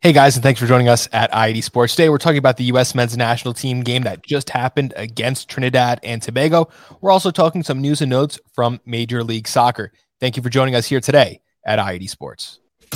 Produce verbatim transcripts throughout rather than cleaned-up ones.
Hey guys, and thanks for joining us at I eighty Sports. Today we're talking about the U S men's national team game that just happened against Trinidad and Tobago. We're also talking some news and notes from Major League Soccer. Thank you for joining us here today at I eighty Sports.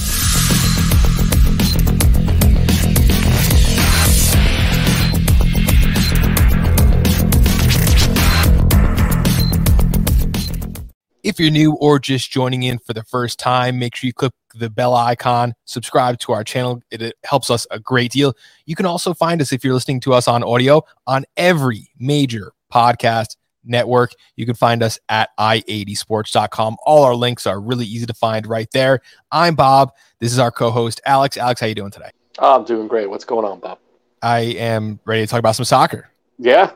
If you're new or just joining in for the first time, make sure you click the bell icon, subscribe to our channel. It, it helps us a great deal. You can also find us if you're listening to us on audio on every major podcast network. You can find us at i eighty sports dot com. All our links are really easy to find right there. I'm Bob. This is our co-host, Alex. Alex, how you doing today? Oh, I'm doing great. What's going on, Bob? I am ready to talk about some soccer. Yeah.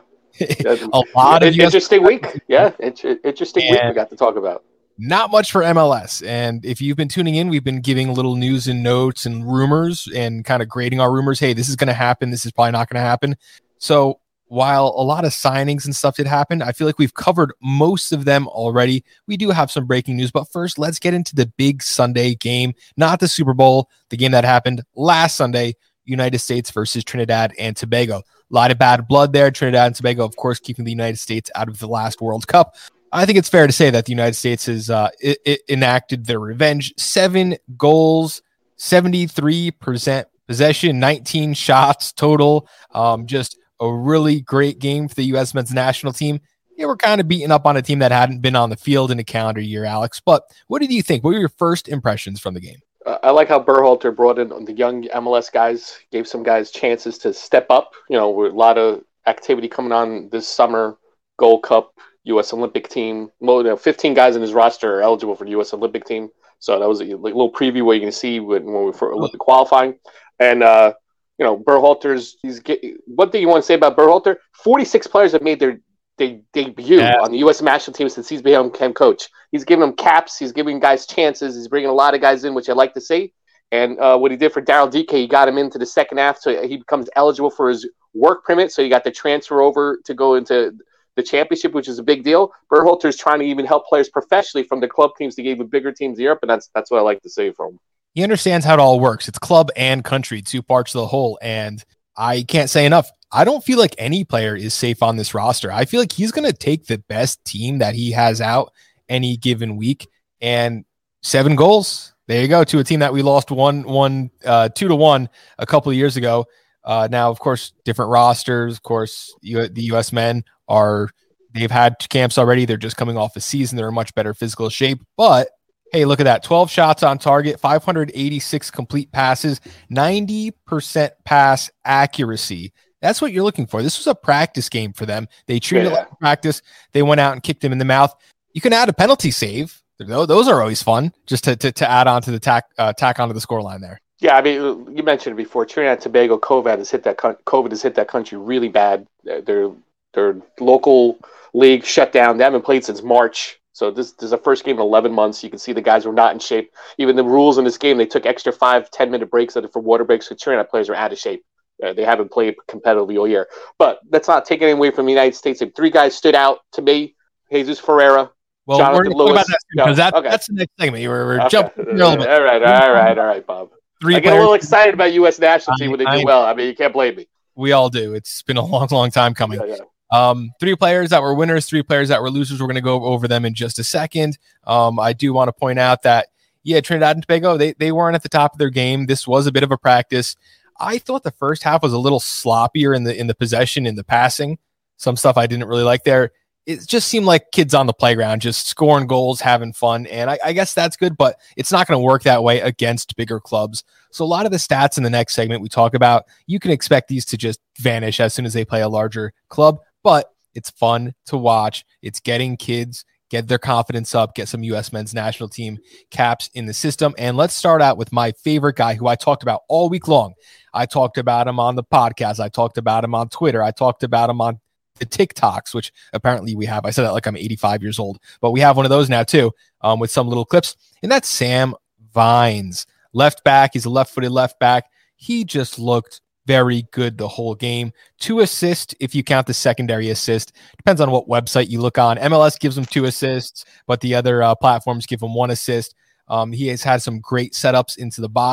a lot of interesting week. Yeah, it's interesting week we got to talk about. Not much for M L S. And if you've been tuning in, we've been giving little news and notes and rumors and kind of grading our rumors. Hey, this is going to happen. This is probably not going to happen. So while a lot of signings and stuff did happen, I feel like we've covered most of them already. We do have some breaking news, but first let's get into the big Sunday game, not the Super Bowl, the game that happened last Sunday, United States versus Trinidad and Tobago. A lot of bad blood there. Trinidad and Tobago, of course, keeping the United States out of the last World Cup. I think it's fair to say that the United States has uh, it, it enacted their revenge. Seven goals, seventy-three percent possession, nineteen shots total. Um, just a really great game for the U S men's national team. Yeah, we're kind of beating up on a team that hadn't been on the field in a calendar year, Alex. But what did you think? What were your first impressions from the game? Uh, I like how Berhalter brought in the young M L S guys, gave some guys chances to step up. You know, with a lot of activity coming on this summer, Gold Cup, U S Olympic team. Well, you know, fifteen guys in his roster are eligible for the U S Olympic team. So that was a little preview what you can see when, when we for Olympic qualifying. And, uh, you know, Berhalter's, he's get, one thing you want to say about Berhalter, forty-six players have made their They debut yeah. on the U S national team since he's become coach. He's giving them caps. He's giving guys chances. He's bringing a lot of guys in, which I like to see. And uh, what he did for Daryl D K, he got him into the second half, so he becomes eligible for his work permit. So you got the transfer over to go into the championship, which is a big deal. Berhalter's trying to even help players professionally from the club teams to give the bigger teams in Europe, and that's that's what I like to say from him. He understands how it all works. It's club and country, two parts of the whole. And I can't say enough. I don't feel like any player is safe on this roster. I feel like he's going to take the best team that he has out any given week, and seven goals. There you go, to a team that we lost one, one, uh, two to one a couple of years ago. Uh, now, of course, different rosters. Of course, you, the U S men are, they've had camps already. They're just coming off a season. They're in much better physical shape, but hey, look at that. twelve shots on target, five hundred eighty-six complete passes, ninety percent pass accuracy. That's what you're looking for. This was a practice game for them. They treated yeah. it like practice. They went out and kicked him in the mouth. You can add a penalty save. Those are always fun, just to to, to add on to the tack uh, tack onto the scoreline there. Yeah, I mean, you mentioned it before. Trinidad and Tobago, COVID has hit that COVID has hit that country really bad. Their their local league shut down. They haven't played since March. So this, this is the first game in eleven months. You can see the guys were not in shape. Even the rules in this game, they took extra five, ten-minute breaks for water breaks. So Trinidad players are out of shape. Uh, they haven't played competitively all year. But that's not taking anything away from the United States. Three guys stood out to me. Jesus Ferreira, well, Jonathan we're Lewis. About that, because no, that, okay. that's the next segment. We're, we're okay. jumping. All right, all right, all right, all right, Bob. Three I get players. a little excited about U S national team when they do I, well. I mean, you can't blame me. We all do. It's been a long, long time coming. Yeah, yeah. Um, three players that were winners, three players that were losers. We're going to go over them in just a second. Um, I do want to point out that, yeah, Trinidad and Tobago, they, they weren't at the top of their game. This was a bit of a practice. I thought the first half was a little sloppier in the in the possession, in the passing. Some stuff I didn't really like there. It just seemed like kids on the playground, just scoring goals, having fun. And I, I guess that's good, but it's not going to work that way against bigger clubs. So a lot of the stats in the next segment we talk about, you can expect these to just vanish as soon as they play a larger club. But it's fun to watch. It's getting kids, get their confidence up, get some U S men's national team caps in the system. And let's start out with my favorite guy who I talked about all week long. I talked about him on the podcast. I talked about him on Twitter. I talked about him on the TikToks, which apparently we have. I said that like I'm eighty-five years old, but we have one of those now too, um, with some little clips. And that's Sam Vines, left back. He's a left-footed left back. He just looked very good the whole game. Two assists, if you count the secondary assist. Depends on what website you look on. M L S gives him two assists, but the other uh, platforms give him one assist. Um, he has had some great setups into the box.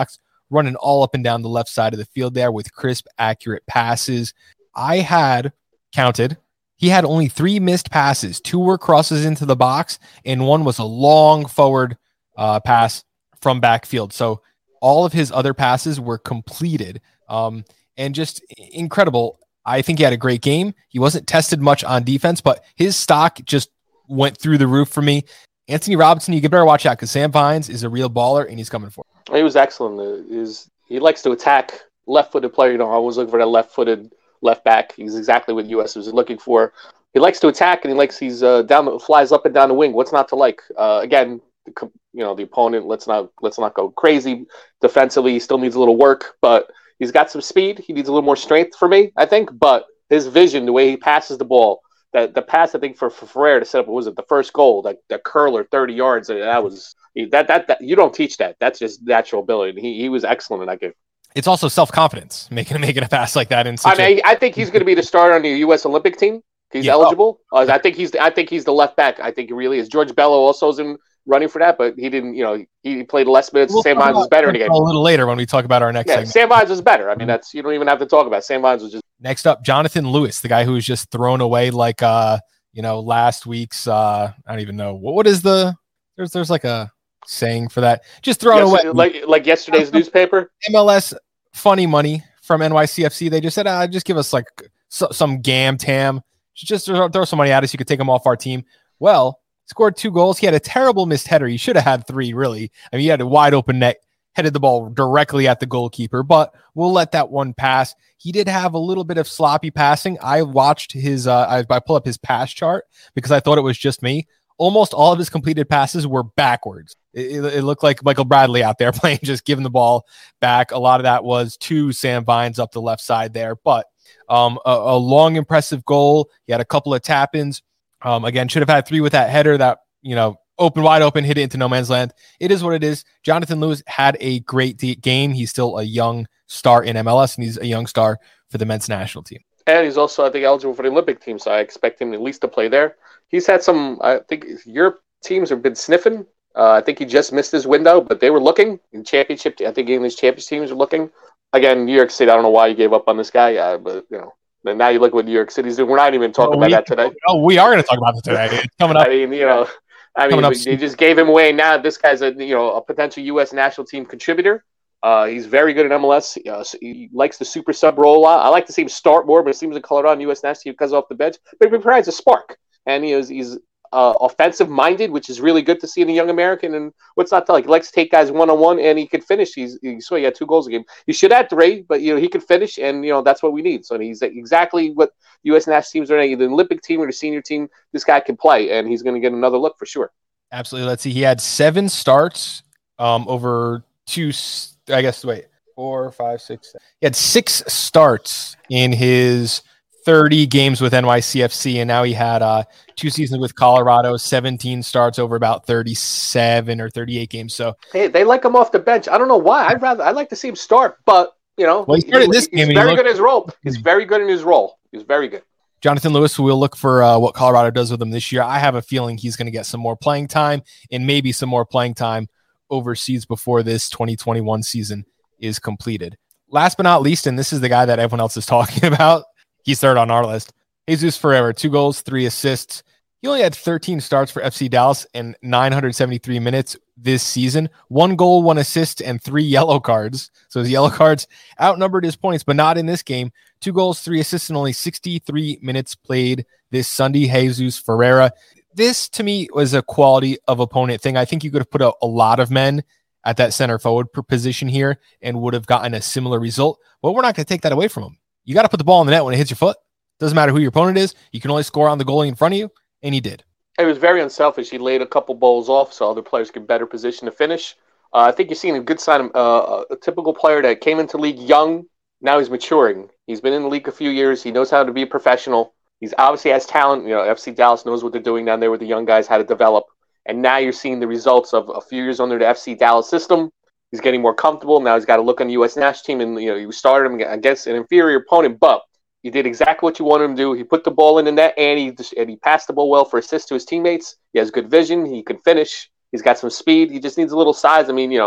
running all up and down the left side of the field there with crisp, accurate passes. I had counted. He had only three missed passes. Two were crosses into the box, and one was a long forward uh, pass from backfield. So all of his other passes were completed, um, and just incredible. I think he had a great game. He wasn't tested much on defense, but his stock just went through the roof for me. Anthony Robinson, you better watch out because Sam Vines is a real baller, and he's coming for it. He was excellent. He's, he likes to attack left-footed player. You know, I was looking for that left-footed left back. He's exactly what U S was looking for. He likes to attack, and he likes he's uh, down the, flies up and down the wing. What's not to like? Uh, again, the, you know, the opponent. Let's not let's not go crazy defensively. He still needs a little work, but he's got some speed. He needs a little more strength for me, I think. But his vision, the way he passes the ball, that the pass I think for, for Ferreira to set up, what was it the first goal? That the curler, thirty yards. That was that, that that you don't teach that. That's just natural ability. He he was excellent in that game. It's also self-confidence making making a pass like that. In such I mean, a- I think he's going to be the starter on the U S Olympic team. He's yeah. eligible. Uh, I think he's I think he's the left back. I think he really is. George Bello also is in running for that, but he didn't. You know, he played less minutes. We'll Sam Vines was better in the game. A little later when we talk about our next yeah, segment. Sam Vines was better. I mean, that's you don't even have to talk about it. Sam Vines was just next up. Jonathan Lewis, the guy who was just thrown away like uh you know last week's uh I don't even know what what is the there's there's like a saying for that. Just thrown yes, away like like yesterday's newspaper. M L S funny money from N Y C F C. They just said, ah, just give us like so, some gam tam. Just throw, throw some money at us. You could take him off our team. Well, scored two goals. He had a terrible missed header. He should have had three, really. I mean, he had a wide open net, headed the ball directly at the goalkeeper, but we'll let that one pass. He did have a little bit of sloppy passing. I watched his, uh, I, I pull up his pass chart because I thought it was just me. Almost all of his completed passes were backwards. It, it, it looked like Michael Bradley out there playing, just giving the ball back. A lot of that was to Sam Vines up the left side there, but um, a, a long, impressive goal. He had a couple of tap-ins. Um, again, should have had three with that header that, you know, open, wide open, hit it into no man's land. It is what it is. Jonathan Lewis had a great de- game. He's still a young star in M L S, and he's a young star for the men's national team. And he's also, I think, eligible for the Olympic team, so I expect him at least to play there. He's had some, I think, Europe teams have been sniffing. Uh, I think he just missed his window, but they were looking. In championship, I think English championship teams were looking. Again, New York City, I don't know why you gave up on this guy, uh, but, you know, and now you look what New York City's doing. We're not even talking oh, about that today. Oh, we are going to talk about that today. It's coming up. I mean, you know, I mean, they just gave him away. Now this guy's a, you know, a potential U S national team contributor. Uh, he's very good in M L S. Uh, he likes the super sub role a lot. I like to see him start more, but it seems like Colorado U S national team comes off the bench. But he provides a spark, and he is he's uh, offensive minded, which is really good to see in a young American. And what's not to like? He likes to take guys one on one, and he could finish. He's he, so he had two goals a game. He should have three, but you know he could finish, and you know that's what we need. So he's exactly what U S national teams are. Either the Olympic team or the senior team. This guy can play, and he's going to get another look for sure. Absolutely. Let's see. He had seven starts um, over two. I guess, wait, four, five, six, seven. He had six starts in his thirty games with N Y C F C, and now he had uh, two seasons with Colorado, seventeen starts over about thirty-seven or thirty-eight games. So hey, they like him off the bench. I don't know why. I'd rather I'd like to see him start, but you know, well, he started this he's game. very he good in his role. He's very good in his role. He's very good. Jonathan Lewis, we'll look for uh, what Colorado does with him this year. I have a feeling he's going to get some more playing time and maybe some more playing time overseas before this twenty twenty-one season is completed. Last but not least, and this is the guy that everyone else is talking about, he's third on our list. Jesus Ferreira, two goals, three assists. He only had thirteen starts for F C Dallas and nine hundred seventy-three minutes this season. One goal, one assist, and three yellow cards. So his yellow cards outnumbered his points, but not in this game. Two goals, three assists, and only sixty-three minutes played this Sunday. Jesus Ferreira. This, to me, was a quality of opponent thing. I think you could have put a, a lot of men at that center forward position here and would have gotten a similar result. But we're not going to take that away from him. You got to put the ball in the net when it hits your foot. Doesn't matter who your opponent is. You can only score on the goalie in front of you, and he did. It was very unselfish. He laid a couple bowls off so other players get better position to finish. Uh, I think you're seeing a good sign of uh, a typical player that came into the league young. Now he's maturing. He's been in the league a few years. He knows how to be a professional. He's obviously has talent. You know, F C Dallas knows what they're doing down there with the young guys, how to develop. And now you're seeing the results of a few years under the F C Dallas system. He's getting more comfortable. Now he's got to look on the U S national team, and you know you started him against an inferior opponent, but he did exactly what you wanted him to do. He put the ball in the net, and he and he passed the ball well for assists to his teammates. He has good vision. He can finish. He's got some speed. He just needs a little size. I mean, you know,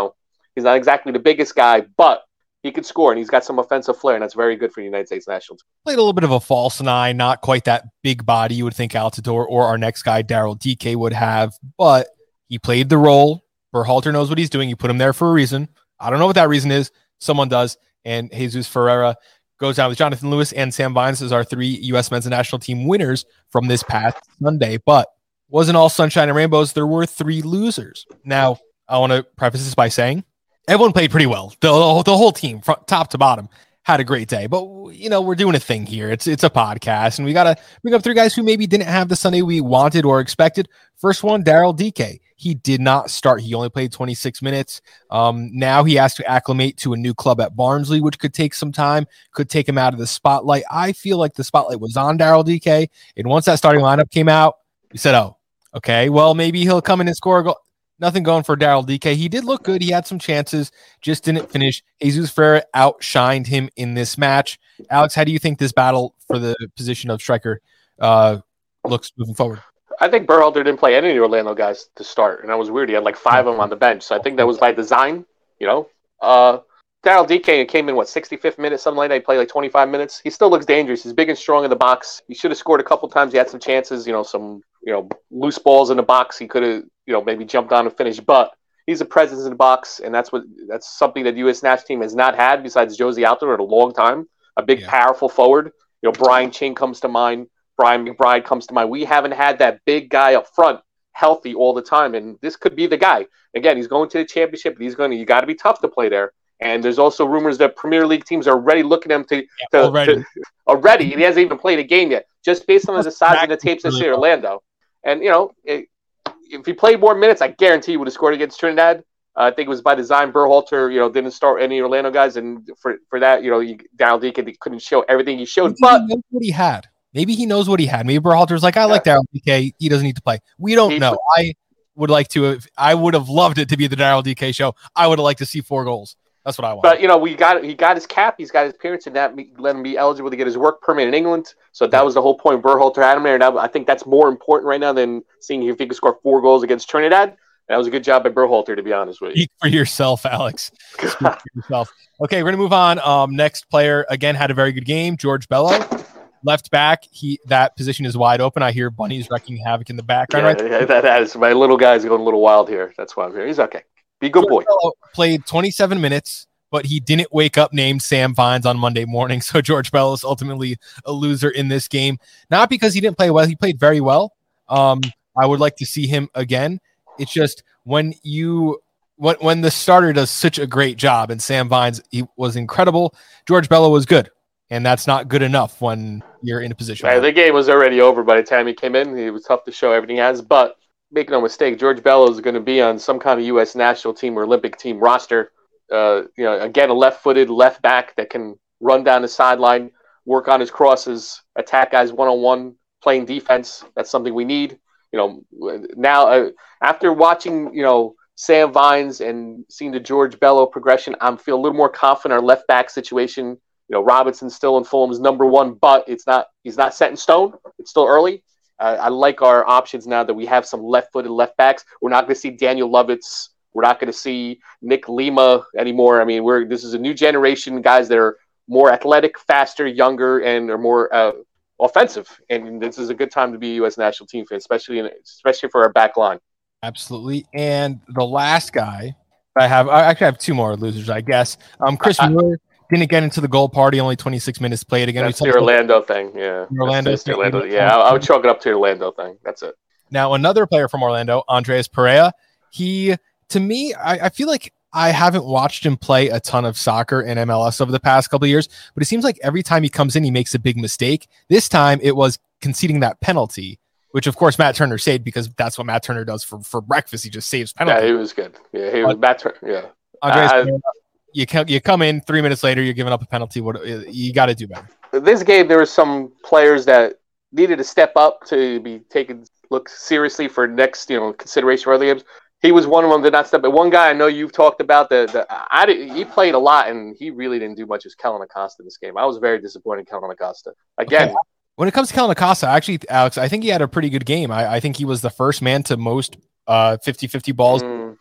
He's not exactly the biggest guy, but he could score, and he's got some offensive flair, and that's very good for the United States national team. Played a little bit of a false nine, not quite that big body you would think Altidore or our next guy, Daryl Dike, would have, but he played the role. Berhalter knows what he's doing. You put him there for a reason. I don't know what that reason is. Someone does, and Jesus Ferreira goes down with Jonathan Lewis and Sam Vines as our three U S men's national team winners from this past Sunday, but wasn't all sunshine and rainbows. There were three losers. Now, I want to preface this by saying everyone played pretty well. The, the whole team, from top to bottom, had a great day. But, you know, we're doing a thing here. It's it's a podcast, and we got to bring up three guys who maybe didn't have the Sunday we wanted or expected. First one, Daryl Dike. He did not start. He only played twenty-six minutes. Um, now he has to acclimate to a new club at Barnsley, which could take some time, could take him out of the spotlight. I feel like the spotlight was on Daryl Dike, and once that starting lineup came out, we said, oh, okay, well, maybe he'll come in and score a goal. Nothing going for Daryl Dike. He did look good. He had some chances, just didn't finish. Jesus Ferreira outshined him in this match. Alex, how do you think this battle for the position of striker uh, looks moving forward? I think Berhalter didn't play any of the Orlando guys to start, and that was weird. He had like five of them on the bench, so I think that was by design, you know. Uh, Daryl Dike came in, what, sixty-fifth minute, something like that. He played like twenty-five minutes. He still looks dangerous. He's big and strong in the box. He should have scored a couple times. He had some chances, you know, some you know loose balls in the box. He could have, you know, maybe jumped on and finished, but he's a presence in the box, and that's what that's something that the U S national team has not had besides Josie Altidore in a long time. A big, yeah. powerful forward. You know, Brian Ching comes to mind. Brian McBride comes to mind. We haven't had that big guy up front healthy all the time, and this could be the guy. Again, he's going to the championship. He's going to. You got to be tough to play there. And there's also rumors that Premier League teams are already looking at him to, yeah, to, already. to already. He hasn't even played a game yet, just based on the size of the tapes this year, Orlando. And you know, it, if he played more minutes, I guarantee he would have scored against Trinidad. Uh, I think it was by design. Berhalter, you know, didn't start any Orlando guys, and for for that, you know, Daryl Dike couldn't show everything he showed. Maybe but he knows what he had. Maybe he knows what he had. Maybe Berhalter's like, I yeah. like Daryl Dike. He doesn't need to play. We don't he, know. I would like to. Have, I would have loved it to be the Daryl Dike show. I would have liked to see four goals. That's what I want. But, you know, we got he got his cap. He's got his appearance, and that let him be eligible to get his work permit in England. So that was the whole point. Berhalter had him there, and I think that's more important right now than seeing if he could score four goals against Trinidad. That was a good job by Berhalter, to be honest with you. Speak for yourself, Alex. Speak for yourself. Okay, we're going to move on. Um, next player, again, had a very good game. George Bello. Left back, he that position is wide open. I hear Bunny's wrecking havoc in the background. Yeah, right yeah, that, that is my little guy's going a little wild here. That's why I'm here. He's okay. Be a good George boy. Bello played twenty-seven minutes, but he didn't wake up named Sam Vines on Monday morning. So George Bello is ultimately a loser in this game. Not because he didn't play well. He played very well. Um, I would like to see him again. It's just when you when when the starter does such a great job, and Sam Vines he was incredible. George Bello was good. And that's not good enough when you're in a position. Right, the game was already over by the time he came in. It was tough to show everything he has. But make no mistake, George Bello is going to be on some kind of U S national team or Olympic team roster. Uh, you know, again, a left-footed left back that can run down the sideline, work on his crosses, attack guys one-on-one, playing defense. That's something we need. You know, now uh, after watching, you know, Sam Vines and seeing the George Bello progression, I'm feel a little more confident in our left back situation. You know, Robinson's still in Fulham's number one, but it's not. He's not set in stone. It's still early. Uh, I like our options now that we have some left-footed left backs. We're not going to see Daniel Lovitz. We're not going to see Nick Lima anymore. I mean, we're this is a new generation guys that are more athletic, faster, younger, and are more uh, offensive. And this is a good time to be a U S national team fan, especially in, especially for our back line. Absolutely. And the last guy I have, I actually have two more losers, I guess. Um, Chris I, Mueller. Didn't get into the goal party. Only twenty-six minutes played again. That's the Orlando thing. Yeah. Orlando. That's the Orlando. Yeah. I, I would chalk it up to the Orlando thing. That's it. Now, another player from Orlando, Andreas Pereira. He, to me, I, I feel like I haven't watched him play a ton of soccer in M L S over the past couple of years, but it seems like every time he comes in, he makes a big mistake. This time it was conceding that penalty, which of course Matt Turner saved because that's what Matt Turner does for, for breakfast. He just saves penalties. Yeah, he was good. Yeah, he was uh, Matt Turner. Yeah. Andreas uh, Pereira, You come, you come in three minutes later, you're giving up a penalty. What you got to do better. This game, there were some players that needed to step up to be taken look seriously for next, you know, consideration for other games. He was one of them that did not step. But one guy I know you've talked about the, the I did, he played a lot and he really didn't do much as Kellen Acosta in this game. I was very disappointed in Kellen Acosta. Again, okay. When it comes to Kellen Acosta, actually, Alex, I think he had a pretty good game. I, I think he was the first man to most uh, fifty-fifty balls. Mm.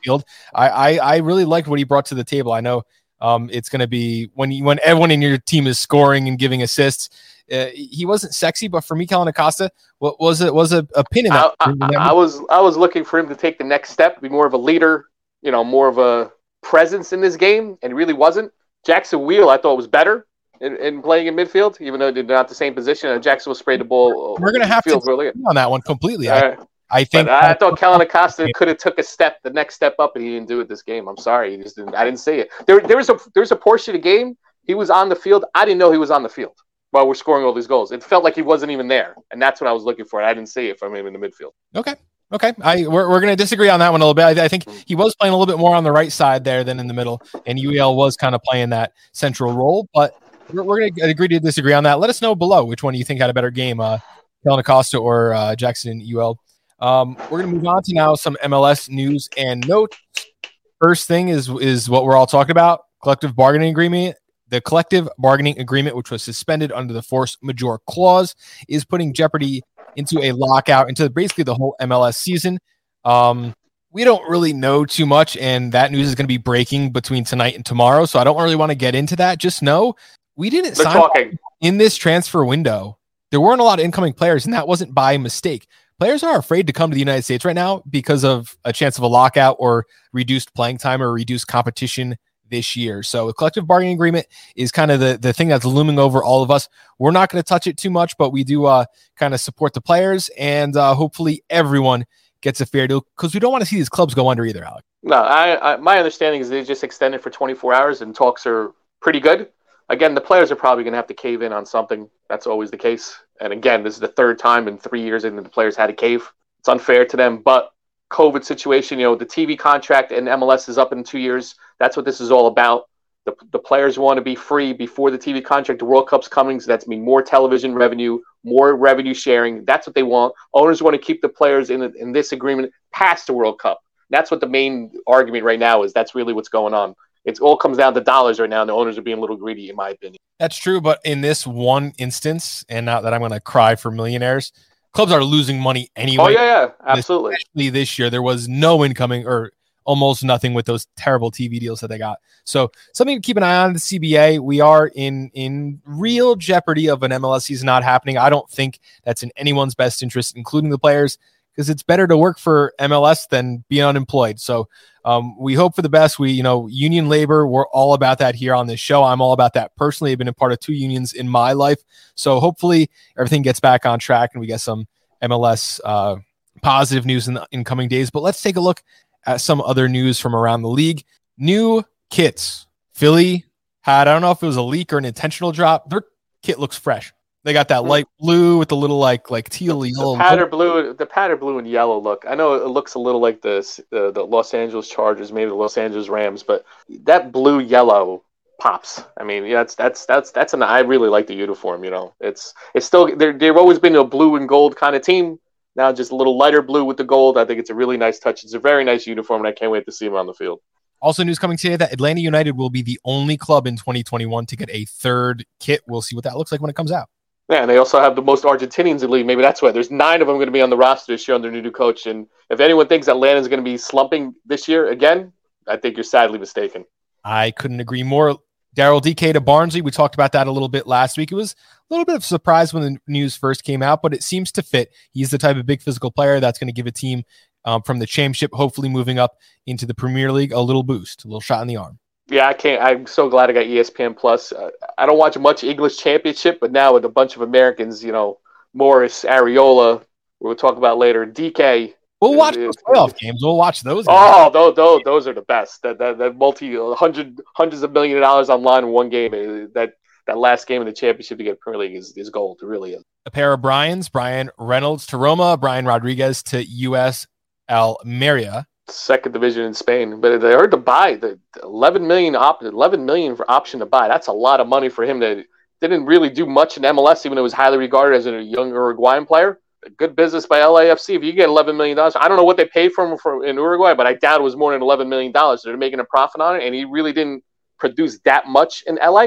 midfield. I, I I really liked what he brought to the table. I know um, it's going to be when you, when everyone in your team is scoring and giving assists. Uh, he wasn't sexy, but for me, Kellyn Acosta what was it was a, a pin in that. I, I, I was I was looking for him to take the next step, be more of a leader, you know, more of a presence in this game, and he really wasn't. Jackson Wheel, I thought was better in, in playing in midfield, even though they're not the same position. And Jackson will spray the ball. We're gonna have to really on that one completely. I, uh, I think I, I thought Kellyn Acosta could have took a step, the next step up, and he didn't do it this game. I'm sorry, he just didn't. I didn't see it. There, there was a there was a portion of the game he was on the field. I didn't know he was on the field while we're scoring all these goals. It felt like he wasn't even there, and that's what I was looking for. I didn't see it from him in the midfield. Okay. Okay, I we're we're going to disagree on that one a little bit. I, I think he was playing a little bit more on the right side there than in the middle, and U E L was kind of playing that central role. But we're, we're going to agree to disagree on that. Let us know below which one you think had a better game, uh, Kellyn Acosta or uh, Jackson U L. Um, we're going to move on to now some M L S news and notes. First thing is is what we're all talking about: collective bargaining agreement. The collective bargaining agreement, which was suspended under the force majeure clause, is putting jeopardy into a lockout into basically the whole M L S season. Um, we don't really know too much, and that news is going to be breaking between tonight and tomorrow, so I don't really want to get into that. Just know we didn't They're sign talking. in this transfer window. There weren't a lot of incoming players, and that wasn't by mistake. Players are afraid to come to the United States right now because of a chance of a lockout or reduced playing time or reduced competition this year. So a collective bargaining agreement is kind of the, the thing that's looming over all of us. We're not going to touch it too much, but we do uh, kind of support the players, and uh, hopefully everyone gets a fair deal because we don't want to see these clubs go under either, Alec. No, I, I my understanding is they just extended for twenty-four hours and talks are pretty good. Again, the players are probably going to have to cave in on something. That's always the case. And again, this is the third time in three years that the players had to cave. It's unfair to them, but COVID situation, you know, the T V contract and M L S is up in two years. That's what this is all about. The, the players want to be free before the T V contract. The World Cup's coming, so that's mean more television revenue, more revenue sharing. That's what they want. Owners want to keep the players in in this agreement past the World Cup. That's what the main argument right now is. That's really what's going on. It all comes down to dollars right now, and the owners are being a little greedy, in my opinion. That's true, but in this one instance, and not that I'm going to cry for millionaires, clubs are losing money anyway. Oh, yeah, yeah, absolutely. Especially this year, there was no incoming or almost nothing with those terrible T V deals that they got. So something to keep an eye on, the C B A. We are in in real jeopardy of an M L S season not happening. I don't think that's in anyone's best interest, including the players, because it's better to work for M L S than be unemployed. So um, we hope for the best. We, you know, union labor, we're all about that here on this show. I'm all about that personally. I've been a part of two unions in my life. So hopefully everything gets back on track and we get some M L S uh, positive news in the incoming days. But let's take a look at some other news from around the league. New kits. Philly had, I don't know if it was a leak or an intentional drop. Their kit looks fresh. They got that light blue with the little like like teal yellow. The powder blue, the powder blue and yellow look. I know it looks a little like the uh, the Los Angeles Chargers, maybe the Los Angeles Rams, but that blue yellow pops. I mean, yeah, that's that's that's that's an. I really like the uniform. You know, it's it's still they're, they've always been a blue and gold kind of team. Now just a little lighter blue with the gold. I think it's a really nice touch. It's a very nice uniform, and I can't wait to see them on the field. Also, news coming today that Atlanta United will be the only club in twenty twenty-one to get a third kit. We'll see what that looks like when it comes out. Yeah, and they also have the most Argentinians in the league. Maybe that's why there's nine of them going to be on the roster this year under new coach. And if anyone thinks Atlanta's going to be slumping this year again, I think you're sadly mistaken. I couldn't agree more. Daryl D K to Barnsley. We talked about that a little bit last week. It was a little bit of a surprise when the news first came out, but it seems to fit. He's the type of big physical player that's going to give a team um, from the championship, hopefully moving up into the Premier League, a little boost, a little shot in the arm. Yeah, I can't. I'm so glad I got E S P N Plus. Uh, I don't watch much English Championship, but now with a bunch of Americans, you know, Morris, Areola, we'll talk about later, D K. We'll watch those playoff games. We'll watch those. Oh, those, those, those are the best. That that, that multi hundred hundreds of million of dollars online in one game. That that last game in the championship to get Premier League is, is gold. It really is. A pair of Brian's, Brian Reynolds to Roma, Brian Rodriguez to U S Almeria. Second division in Spain, but they heard to buy the eleven million op- eleven million for option to buy. That's a lot of money for him that didn't really do much in M L S, even though he was highly regarded as a young Uruguayan player. Good business by L A F C. If you get eleven million dollars, I don't know what they paid for him for in Uruguay, but I doubt it was more than eleven million dollars. So they're making a profit on it, and he really didn't produce that much in L A.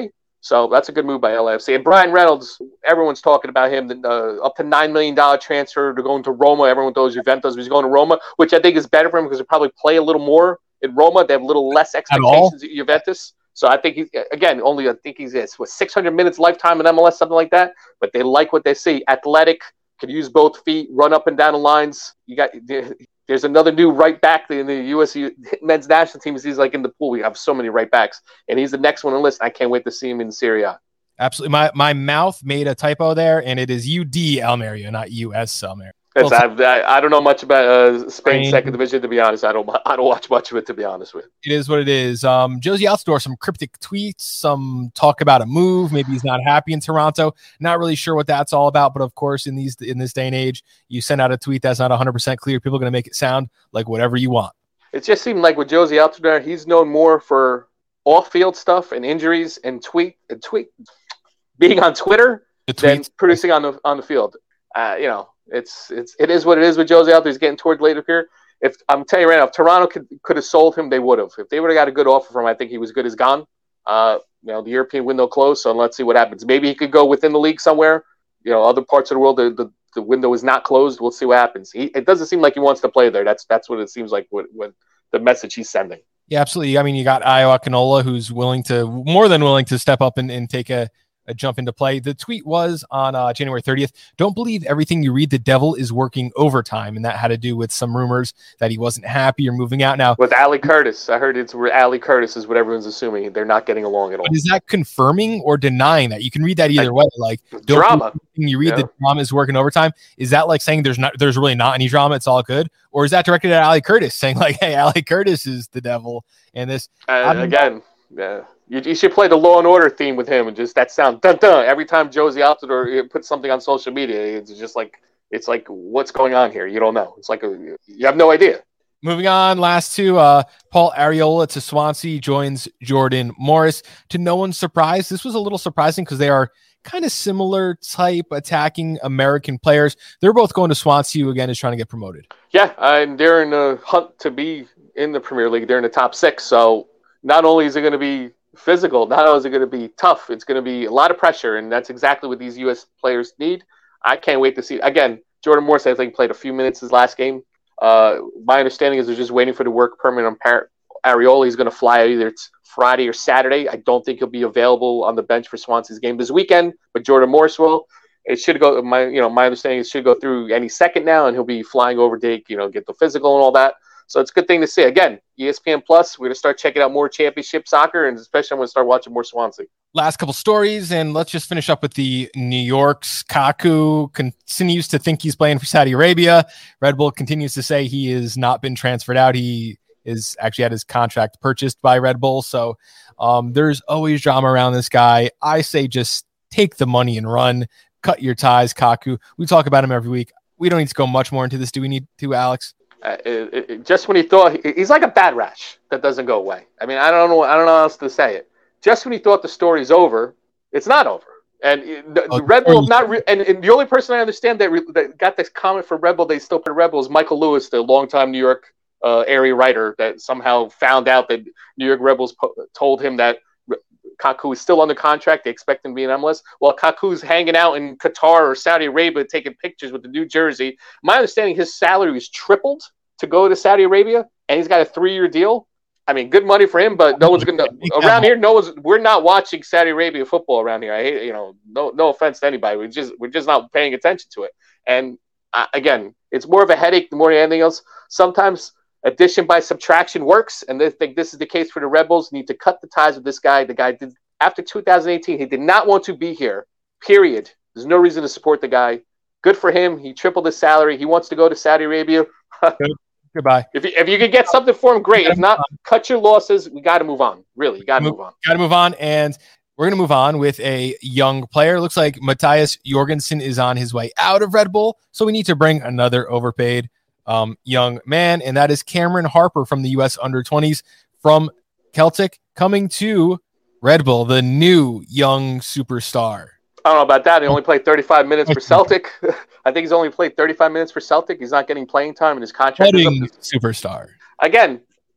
So that's a good move by L A F C. And Brian Reynolds, everyone's talking about him. Uh, up to nine million dollars transfer to going to Roma. Everyone thought Juventus was going to Roma, which I think is better for him because he'll probably play a little more in Roma. They have a little less expectations at, at Juventus. So I think, he, again, only I think he's what, six hundred minutes lifetime in M L S, something like that. But they like what they see. Athletic, can use both feet, run up and down the lines. You got There's another new right back in the U S men's national team. He's like in the pool. We have so many right backs, and he's the next one on the list. I can't wait to see him in Serie A. Absolutely. My my mouth made a typo there, and it is U D Almeria, not U S Almeria. It's, I, I don't know much about uh, Spain's second division, to be honest. I don't I don't watch much of it, to be honest with you. It is what it is. Um, Josie Altidore, some cryptic tweets, some talk about a move. Maybe he's not happy in Toronto. Not really sure what that's all about. But of course, in these in this day and age, you send out a tweet that's not one hundred percent clear. People are going to make it sound like whatever you want. It just seemed like with Josie Altidore, he's known more for off-field stuff and injuries and tweet and tweet being on Twitter than producing on the on the field. Uh, you know. It's it's it is what it is with Josie out there. He's getting toward later here. If I'm telling you right now, if Toronto could could have sold him, they would have. If they would have got a good offer from him, I think he was good as gone. Uh, you know, the European window closed, so let's see what happens. Maybe he could go within the league somewhere. You know, other parts of the world, the the, the window is not closed. We'll see what happens. He, it doesn't seem like he wants to play there. That's that's what it seems like. What what the message he's sending. Yeah, absolutely. I mean, you got Iowa Canola, who's willing to more than willing to step up and, and take a. a jump into play. The tweet was on uh, January thirtieth. Don't believe everything you read. The devil is working overtime. And that had to do with some rumors that he wasn't happy or moving out. Now with Ali Curtis, I heard it's where Ali Curtis is what everyone's assuming. They're not getting along at all. But is that confirming or denying that? You can read that either like, way. Like don't drama. You read yeah. the drama is working overtime. Is that like saying there's not, there's really not any drama? It's all good. Or is that directed at Ali Curtis saying like, hey, Ali Curtis is the devil. And this uh, again, yeah. You, you should play the Law and Order theme with him and just that sound dun dun every time Josie Altidore puts something on social media. It's just like it's like what's going on here? You don't know. It's like a, you have no idea. Moving on, last two. Uh, Paul Arriola to Swansea joins Jordan Morris. To no one's surprise, this was a little surprising because they are kind of similar type attacking American players. They're both going to Swansea, who again is trying to get promoted. Yeah, and they're in the hunt to be in the Premier League. They're in the top six. So not only is it going to be physical, not only is it going to be tough, it's going to be a lot of pressure, and that's exactly what these U S players need. I can't wait to see. Again, Jordan Morris, I think, played a few minutes his last game. Uh, my understanding is they're just waiting for the work permit on Par- Arriola. He's going to fly out either it's Friday or Saturday. I don't think he'll be available on the bench for Swansea's game this weekend, but Jordan Morris will. It should go. My, you know, my understanding is it should go through any second now, and he'll be flying over to, you know, get the physical and all that. So it's a good thing to see. Again, E S P N Plus, we're going to start checking out more championship soccer, and especially I'm going to start watching more Swansea. Last couple stories, and let's just finish up with the New York's. Kaku continues to think he's playing for Saudi Arabia. Red Bull continues to say he has not been transferred out. He is actually had his contract purchased by Red Bull. So um, there's always drama around this guy. I say just take the money and run. Cut your ties, Kaku. We talk about him every week. We don't need to go much more into this. Do we need to, Alex? Uh, it, it, just when he thought he's like a bad rash that doesn't go away. I mean, I don't know. I don't know how else to say it. Just when he thought the story's over, it's not over. And the, oh, the Red Bull not. Re- and, and the only person I understand that, re- that got this comment for Red Bull, they still put Red Bull, is Michael Lewis, the longtime New York uh, area writer that somehow found out that New York Red Bulls po- told him that Kaku is still under contract. They expect him to be in M L S. While Kaku's hanging out in Qatar or Saudi Arabia taking pictures with the New Jersey. My understanding, his salary is tripled to go to Saudi Arabia, and he's got a three-year deal. I mean, good money for him, but no one's going to around here. No one's. We're not watching Saudi Arabia football around here. I hate, you know, no, no offense to anybody. We just, we're just not paying attention to it. And uh, again, it's more of a headache more than anything else. Sometimes addition by subtraction works, and they think this is the case for the Red Bulls. Need to cut the ties with this guy. The guy did after two thousand eighteen. He did not want to be here. Period. There's no reason to support the guy. Good for him. He tripled his salary. He wants to go to Saudi Arabia. Goodbye. If you, if you could get something for him, great. If not, cut your losses. We got to move on. Really, you got to move on. Got to move on. And we're going to move on with a young player. Looks like Matthias Jorgensen is on his way out of Red Bull. So we need to bring another overpaid um, young man. And that is Cameron Harper from the U S under twenties from Celtic coming to Red Bull, the new young superstar. I don't know about that. He only played thirty-five minutes for Celtic. I think he's only played thirty-five minutes for Celtic. He's not getting playing time, and his contract is up. Superstar. Again,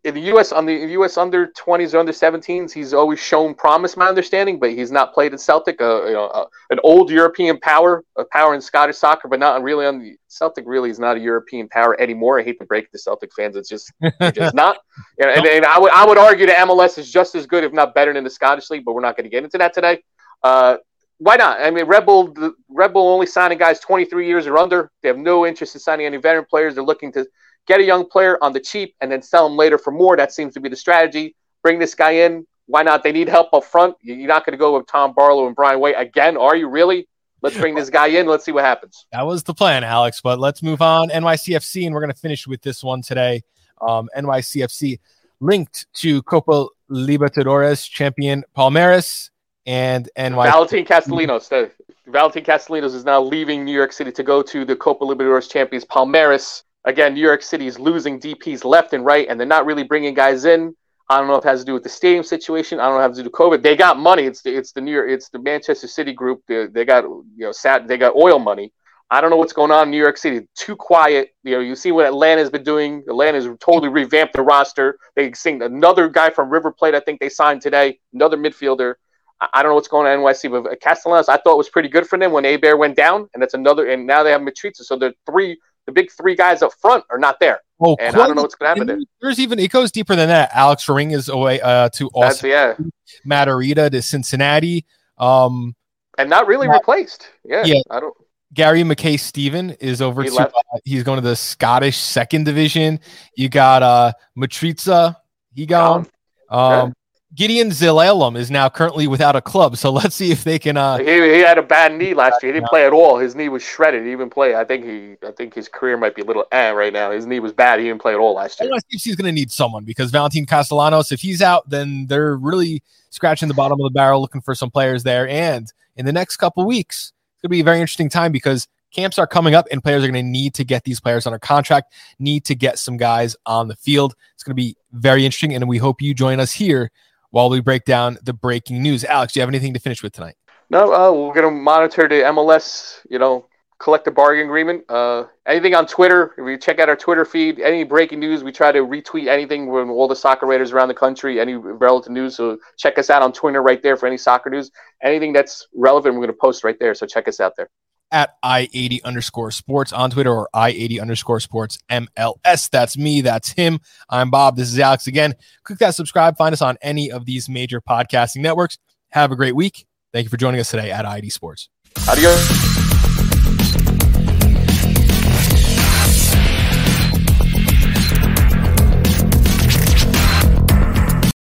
in the U S on the U S under twenties or under seventeens, he's always shown promise, my understanding, but he's not played at Celtic. Uh, you know, uh, an old European power, a power in Scottish soccer, but not really on the Celtic. Really, is not a European power anymore. I hate to break it to Celtic fans, it's just it's just not. And, and, and I would I would argue the M L S is just as good, if not better, than the Scottish League. But we're not going to get into that today. Uh, why not? I mean, Red Bull, the Red Bull only signing guys twenty-three years or under. They have no interest in signing any veteran players. They're looking to get a young player on the cheap and then sell him later for more. That seems to be the strategy. Bring this guy in. Why not? They need help up front. You're not going to go with Tom Barlow and Brian Way again, are you really? Let's bring this guy in. Let's see what happens. That was the plan, Alex, but let's move on. N Y C F C, and we're going to finish with this one today. Um, N Y C F C linked to Copa Libertadores champion Palmeiras and N Y C F C. Valentin Castellanos. The, Valentin Castellanos is now leaving New York City to go to the Copa Libertadores champions Palmeiras. Again, New York City is losing D Ps left and right, and they're not really bringing guys in. I don't know if it has to do with the stadium situation. I don't know if it has to do with COVID. They got money. It's the it's the New York, it's the Manchester City group. They, they got you know sat, they got oil money. I don't know what's going on in New York City. Too quiet. You know, you see what Atlanta's been doing. Atlanta's totally revamped the roster. They sing another guy from River Plate. I think they signed today. Another midfielder. I, I don't know what's going on in N Y C, but Castellanos, I thought was pretty good for them when Abear went down, and that's another. And now they have Matriza. So the three, the big three guys up front are not there. Oh, and I don't know what's going to happen there. There's even it goes deeper than that. Alex Ring is away uh, to Austin. Yeah. Matt Arita to Cincinnati. Um, and not really Matt, replaced. Yeah, yeah. I don't. Gary McKay Steven is over he to uh, he's going to the Scottish second division. You got uh Matriza, he gone. Um, yeah. Gideon Zilalem is now currently without a club, so let's see if they can. Uh, he, he had a bad knee last year. He didn't play at all. His knee was shredded. He didn't even play. I think he. I think his career might be a little eh right now. His knee was bad. He didn't play at all last year. N Y C F C is going to need someone because Valentin Castellanos, if he's out, then they're really scratching the bottom of the barrel looking for some players there. And in the next couple weeks, it's going to be a very interesting time because camps are coming up and players are going to need to get these players under contract, need to get some guys on the field. It's going to be very interesting, and we hope you join us here while we break down the breaking news. Alex, do you have anything to finish with tonight? No, uh, we're going to monitor the M L S, you know, collective bargaining agreement. Uh, anything on Twitter, if you check out our Twitter feed, any breaking news, we try to retweet anything from all the soccer writers around the country, any relative news. So check us out on Twitter right there for any soccer news. Anything that's relevant, we're going to post right there. So check us out there. At I eighty underscore sports on Twitter or I eighty underscore sports M L S. That's me. That's him. I'm Bob. This is Alex again. Click that subscribe. Find us on any of these major podcasting networks. Have a great week. Thank you for joining us today at I eighty Sports. Adios.